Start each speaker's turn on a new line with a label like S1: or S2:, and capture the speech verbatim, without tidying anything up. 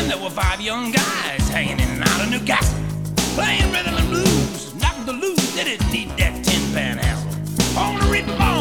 S1: there were five young guys hanging in and out of Newcastle, playing rhythm and blues, knocking the loose. They didn't need that tin pan hassle. On the reaper ball